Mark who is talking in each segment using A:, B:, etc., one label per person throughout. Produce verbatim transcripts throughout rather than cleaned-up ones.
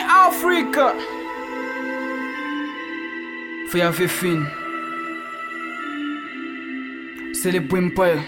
A: Africa. For your fifteen. C'est le Empire.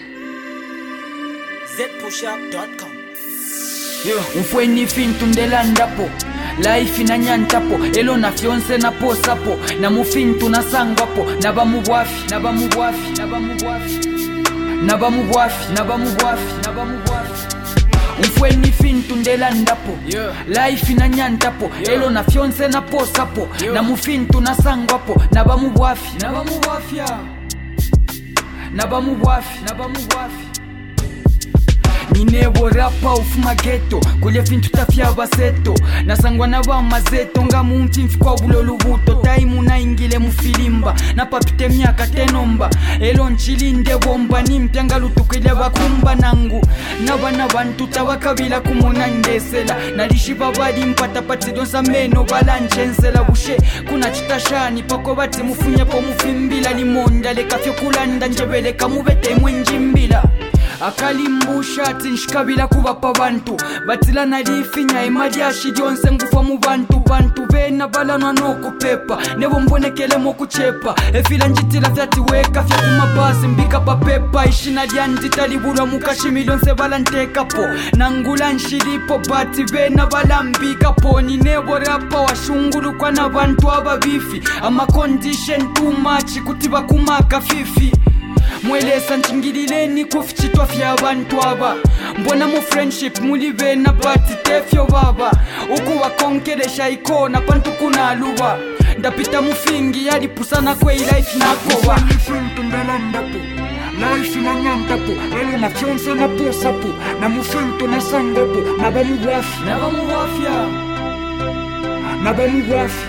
B: Z push up dot com.
A: Yo, umfweni fintu ndelandapo. Life inanyantapo, elo na fiance na posapo, na mufintu na sangwapo, na bamubwafi, na bamubwafi, na bamubwafi, na bamubwafi, na bamubwafi, na bamubwafi. Umfweni fintu ndelandapo, yeah. Life inanyantapo, yeah. Elo na fiance na posapo, yeah. Na mufintu na sangwapo, na bamubwafi, na bamubwafi, na bamubwafi, na bamubwafi. Ninebo rapa ufuma ghetto kule fintu tafya baseto nasangwa na ba mazeto nga muntu mfikwa bulolo buto time na ingile mu filimba na papite myaka tenomba elo nchilinde bomba nimpyanga lutukile bakumba nangu nabana bantu tabakabila kumona ndesela nalishiba bali mpata patidon sameno balanchensela bushe kuna chitashani pako bati mufunye po mufimbila limonda lekafyo kulanda njebele kamubete mwenjimbila akalimbusha ati nshikabila kubapa bantu batila nalifinya imali ashidionse ngufa mu bantu bantu bena balanwa noko pepa nebo mbonekele mo kuchepa efila njitila fyati weka fya kumabasi mbika pa pepa ishina lyandita libulwa mukashimilionse balanteka po nangula nshilipo bati bena balambika po ni nebo rapa washungulu kwa na bantu ababifi ama condition too much kutiba kumaka fifi mwelesa nchingilileni kufichitwa fya abantu aba mbona mu friendship muli bena bati tefyo baba uku wakonkelesha ikona pantu kuna aluba ndapita mufingi yali pusana kwe life nakoba
C: Fintu ndelandapo life inanyantapo elo na fiance na posapo na mufintu na sangopo na bamubwafi
A: na bamubwafya
C: na bamubwafi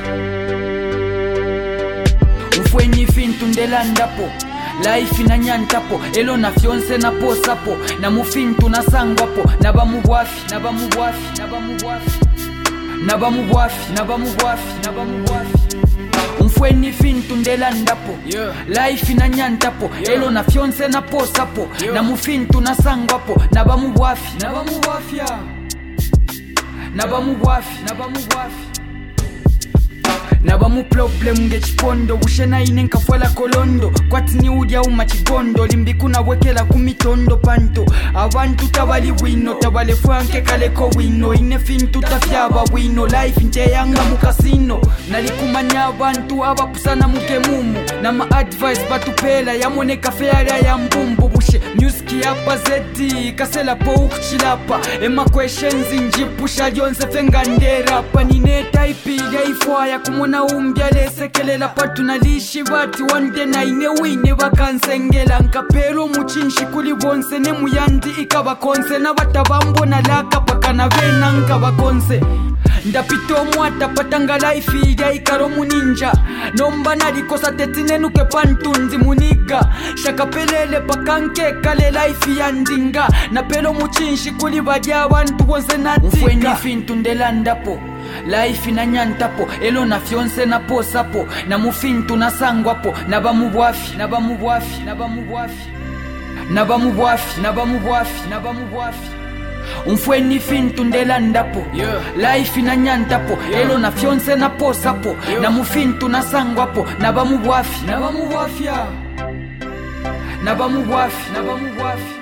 A: ufweni fintu ndelandapo life inanyantapo elo na fiance na posapo na mufintu na sangwapo na bamubwafi na bamubwafi na bamubwafi na bamubwafi na bamubwafi na bamubwafi umfweni fintu ndelandapo, yeah. Life inanyantapo, yeah. Elo na fiance na posapo, yeah. Na mufintu na sangwapo na bamubwafi na bamubwafi na bamubwafi na bamubwafi na bamu problem ngechipondo ushena ine nkafwala kolondo kwati ni udya umachigondo limbikuna wekela kumitondo panto abantu tabali wino tabale franke kaleko wino ine fintu tafyaba wino life nje yanga mukasino nalikumanya abantu abapusana mukemumu na ma advice batupela yamone kafeara ya mbumbu bushe music yapa zedi kasela po ukuchilapa ema questions njipusha yonse fengandera panine type ya ifwaya kumuna na umbya lesekelela patu nalishi bati wande na ine wine bakansengela nkapelo muchinshi kuli bonse ne muyandi ikabakonse na batabambo na laka paka na vena nkabakonse ndapito mwata patanga life ya ikaro muninja nomba nalikosa tetinenuke pantunzi muniga shakapelele pakanke kale life ya ndinga na pelo muchinshi kuli badya abantu bonse natika ufweni fintu ndelandapo life inanyantapo elo na fiance na posapo na mufintu na sangwapo na bamubwafi na bamubwafi na bamubwafi na bamubwafi na bamubwafi na bamubwafi umfweni fintu ndelandapo, yeah. Life inanyantapo, yeah. Elo na fiance na posapo, yeah. Na mufintu na sangwapo na bamubwafi na bamubwafi na bamubwafi na bamubwafi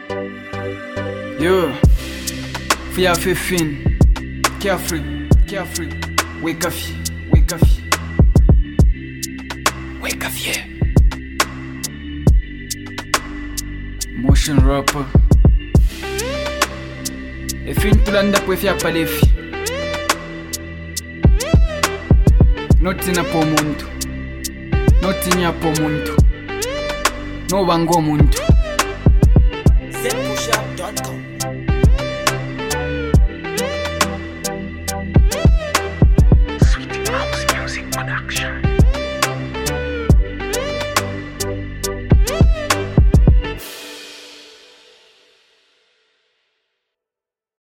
A: yo Fia fifteen carefree carefree wake up wake up wake up yeah motion rapper efin tulanda pwefya palefi notina po muntu notinya po muntu no bango muntu
B: Z push up dot com